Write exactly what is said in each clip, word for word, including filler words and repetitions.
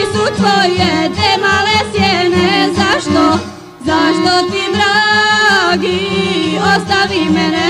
su tvoje te male sjene, zašto, zašto ti dragi ostavi mene?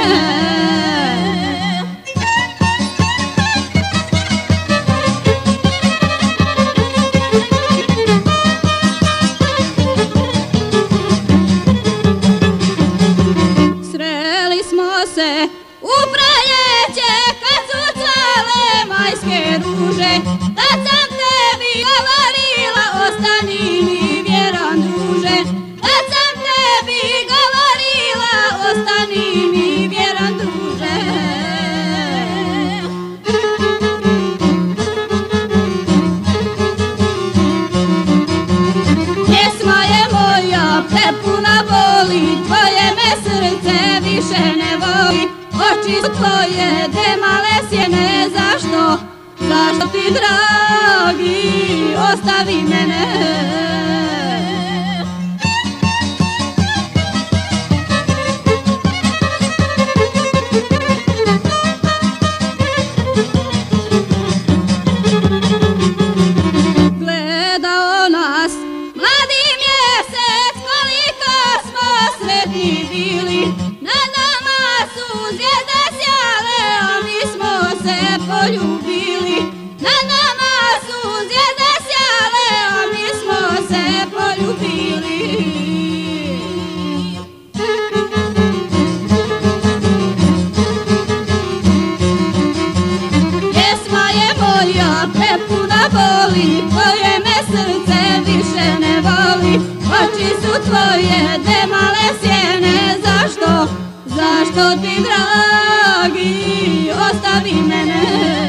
Sreli smo se u proljeće kad su cvale majske ruže, tad sam tebi govorila ostani mi vjeran druže, tad sam tebi govorila ostani mi vjeran druže. Pjesma je moja prepuna boli, tvoje me srce više ne voli, oči su tvoje te male sjene, zašto, zašto ti dragi ostavi mene? Gledao nas mladi mjesec, koliko smo sretni bili, na nama su zvijezde sjale, a mi smo se poljubili. Na nama su zvijezde sjale, a mi smo se poljubili. Pjesma je moja prepuna boli, tvoje me srce više ne voli, oči su tvoje te male sjene, zašto, zašto ti dragi ostavi mene?